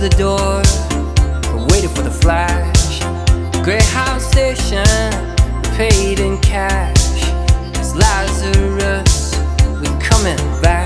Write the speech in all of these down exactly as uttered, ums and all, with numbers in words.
the door, waited for the flash. Greyhound station, paid in cash. It's Lazarus, we're coming back.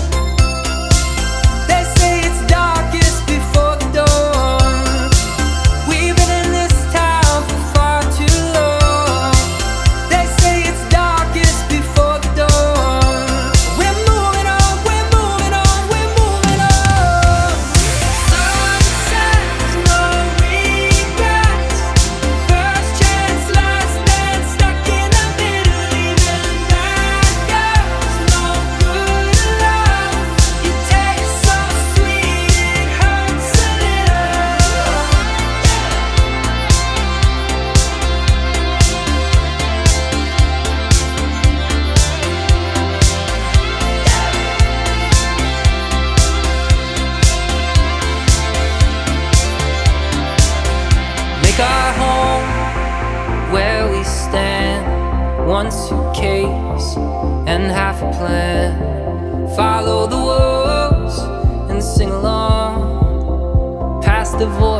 They say it's darkest before the dawn. We've been in this town for far too long. They say it's darkest before the dawn. We're moving on, we're moving on, we're moving on. Sunset, no regrets. First chance, last dance, stuck in the middle. Even bad girls, no good love. You taste so sweet, it hurts a little. Make our home where we stand. One suitcase and half a plan. Follow the wolves and sing along. Past the voice